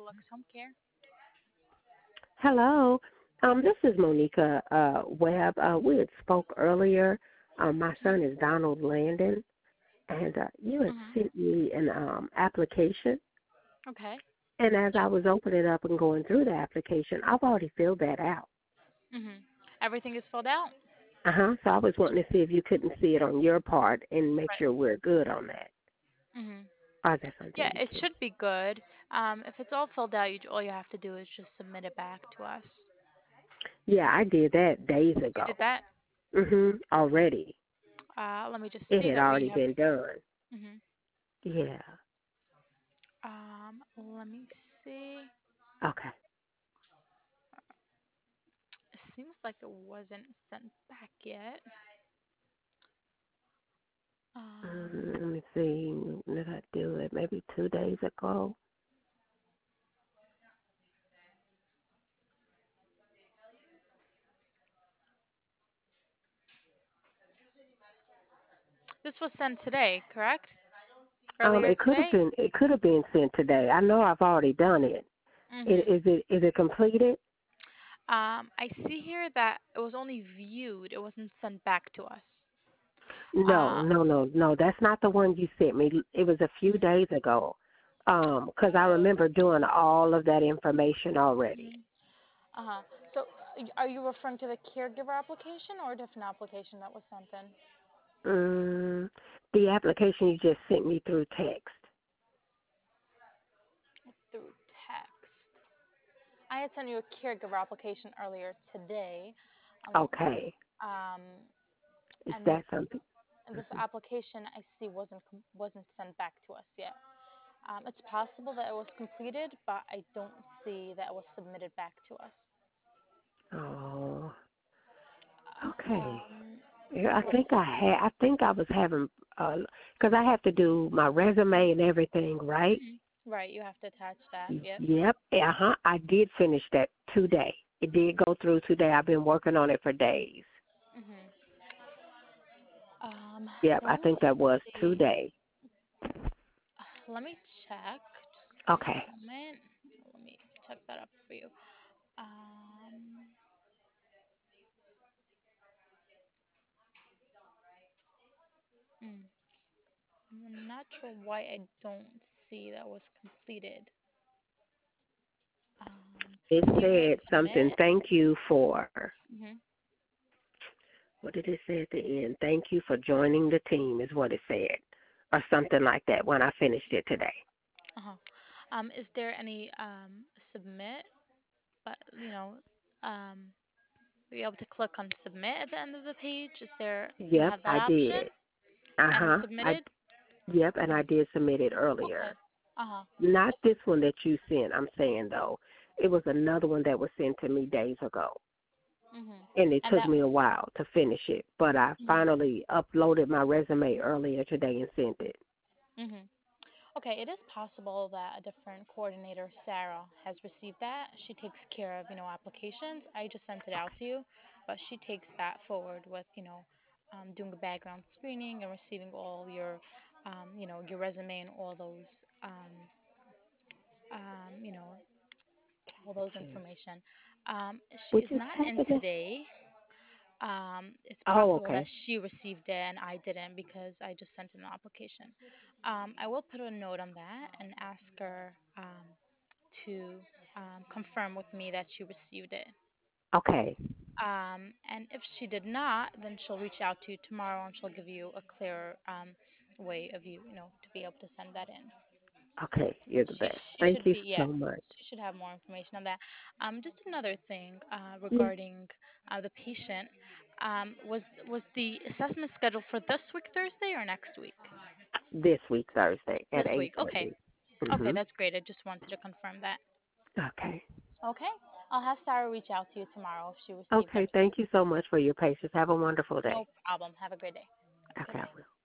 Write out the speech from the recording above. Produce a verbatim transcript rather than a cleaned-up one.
Deluxe Home Care. Hello. Um, this is Monica uh, Webb. Uh, we had spoke earlier. Um, my son is Donald Landon, and uh, you had Mhm. sent me an um, application. Okay. And as I was opening up and going through the application, I've already filled that out. Mhm. Everything is filled out. Uh huh. So I was wanting to see if you couldn't see it on your part and make Right. sure we're good on that. Mhm. Or is that something Yeah, you it can? should be good. Um, if it's all filled out, you, all you have to do is just submit it back to us. Yeah, I did that days You did ago. that? Mhm. Already, Uh, let me just it see had that we already have. been done. Mhm. Yeah. Um, let me see. Okay. It seems like it wasn't sent back yet. Um, Um, let me see. When did I do it? Maybe two days ago. this was sent today, correct? Um, Earlier it could have today? been. It could have been sent today. I know I've already done it. Is, Mhm. is it? Is it completed? Um, I see here that it was only viewed. It wasn't sent back to us. No, Uh, no, no, no. That's not the one you sent me. It was a few mhm. days ago. Um, 'cause I remember doing all of that information already. Mhm. Uh-huh. So, y- are you referring to the caregiver application or a different application that was sent in? Mm, the application you just sent me through text. Through text. I had sent you a caregiver application earlier today. Um, Okay. um, Is and this that something? this application I see wasn't com- wasn't sent back to us yet. Um, it's possible that it was completed, but I don't see that it was submitted back to us. Oh, okay. Um, Yeah, I let me think I had. I think I was having, uh 'cause I have to do my resume and everything, right? Mhm. Right, you have to attach that. Y- Yep. Yep. Uh huh. I did finish that today. It did go through today. I've been working on it for days. Mhm. Um, Yep. let I me think that was see. today. Let me check. Just give me Okay. a moment. Let me check that up for you. Um, mm, I'm not sure why I don't see that was completed. Um, It you hit said something. submit. Thank you for. Mhm. What did it say at the end? Thank you for joining the team. Is what it said, or something like that. When I finished it today. Uh-huh. Um, is there any um submit? But you know, um, are you able to click on submit at the end of the page? Is there? Do you Yep. have that I option? did. Uh And it's huh. I submitted. Yep. And I Mhm. did submit it Okay. earlier. Uh-huh. Not this one that you sent, I'm saying though. It was another one that was sent to me days ago. Mhm. And it And took that. me a while to finish it. But I Mhm. finally uploaded my resume earlier today and sent it. Mhm. Okay, it is possible that a different coordinator, Sarah, has received that. She takes care of, you know, applications. I just sent it out to you, but she takes that forward with, you know, um, doing a background screening and receiving all your, um, you know, your resume and all those, um, um, you know, all those Okay. information. Um, she What is just not in happened? today. Um, it's Oh, possible that okay. she received it and I didn't because I just sent an application. Um, I will put a note on that and ask her um, to um, confirm with me that she received it. Okay. Um, and if she did not, then she'll reach out to you tomorrow and she'll give you a clearer um, way of you, you know, to be able to send that in. Okay. You're the She best. she Thank should you be yeah. so much. She should have more information on that. Um, just another thing uh, Yeah. regarding uh, the patient. Um, was was the assessment scheduled for this week Thursday or next week? This week, Thursday This at week. Okay. eight thirty. Okay, Mhm. that's great. I just wanted to confirm that. Okay. Okay. I'll have Sarah reach out to you tomorrow if she receives Okay. everything. Thank you so much for your patience. Have a wonderful No day. problem. Have a great day. Okay, I will.